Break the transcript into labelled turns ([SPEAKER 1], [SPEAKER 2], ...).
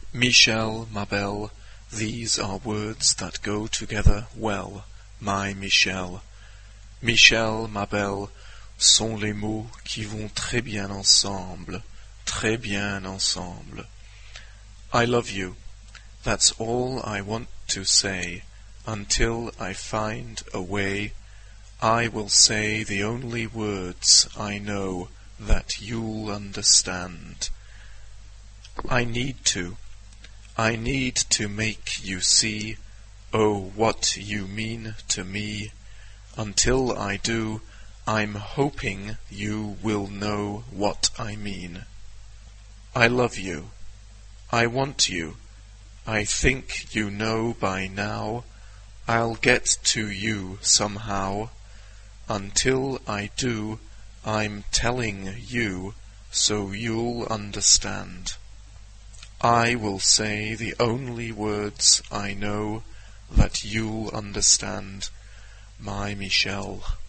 [SPEAKER 1] Michel, ma belle, these are words that go together well, my Michel. Michel, ma belle, sont les mots qui vont très bien ensemble, très bien ensemble. I love you. That's all I want to say. Until I find a way, I will say the only words I know that you'll understand. I need to make you see, oh, what you mean to me. Until I do, I'm hoping you will know what I mean. I love you. I want you. I think you know by now. I'll get to you somehow. Until I do, I'm telling you so you'll understand. I will say the only words I know that you'll understand, my Michel.